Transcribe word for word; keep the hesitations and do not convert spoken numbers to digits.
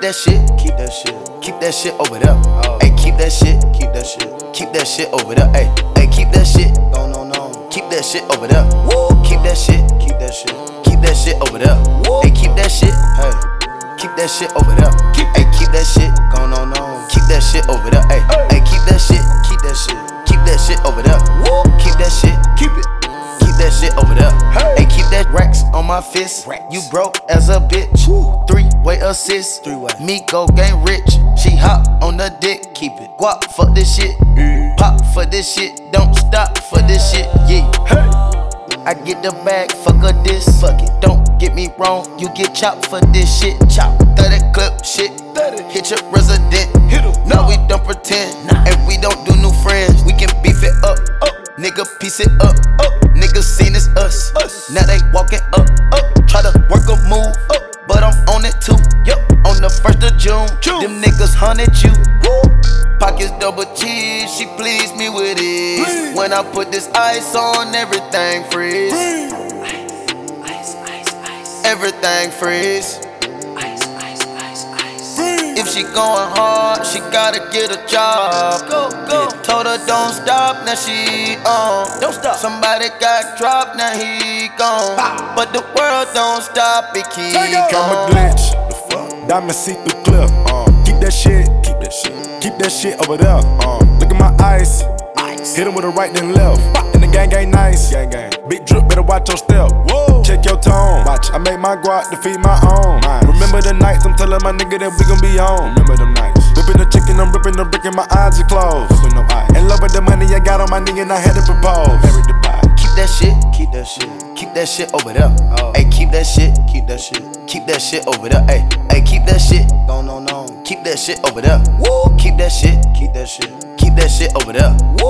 that shit, keep that shit, keep that shit over there. Hey, keep that shit, keep that shit, keep that shit over there. Hey, hey, keep that shit, no, no, no, keep that shit over there. Keep that shit, keep that shit, keep that shit over there. Hey, keep that shit, hey, keep that shit over there. Hey, keep that shit, go no, no, keep that shit over there. Hey, hey, keep that shit, keep that shit, keep that shit over there. Keep that shit, keep it. That shit over there. Hey, keep that racks on my fist. Racks. You broke as a bitch. Three way assist. Three way. Me go game rich. She hop on the dick. Keep it. Guap, fuck this shit. Mm. Pop for this shit. Don't stop for this shit. Yeah. Hey. I get the bag. Fuck a this. Fuck it. Don't get me wrong. You get chopped for this shit. Chop. thirty clip shit. thirty. Hit your resident. Hit em. No, we don't pretend. Nah. And we don't do new friends. We can beef it up. Up. Nigga, piece it up, up. Niggas seen it's us. us. Now they walking up, up. Try to work a move, up. But I'm on it too. Yup. On the first of June, June. Them niggas hunted you. Woo. Pockets double cheese, she pleased me with it. Please. When I put this ice on, everything freeze. Ice, ice, ice, ice. Everything freeze. If she going hard, she gotta get a job. Go, go. Told her don't stop, now she on. Don't stop. Somebody got dropped, now he gone. Bow. But the world don't stop, it keep going. Camera glitch, the fuck? Diamond see through clip. Um, keep that shit, keep that shit, keep that shit over there. Um, look at my ice. Ice. Hit him with a right then left. Bah. And the gang ain't nice. Gang gang. Big drip, better watch your step. Whoa. Check your tone. Watch. I make my guap to feed my own. Nice. Remember the nights I'm telling my nigga that we gon' be on. Remember them nights. Whipping the chicken, I'm ripping the brick and my eyes are closed. No eyes. In love with the money I got on my nigga and I had to propose. Married the pie. Keep that shit, keep that shit, keep that shit over there. Oh. Hey, keep that shit, keep that shit, keep that shit over there. Hey, hey, keep that shit, no, no, no, keep that shit over there. Woo. Keep that shit, keep that shit, keep that shit over there. Woo.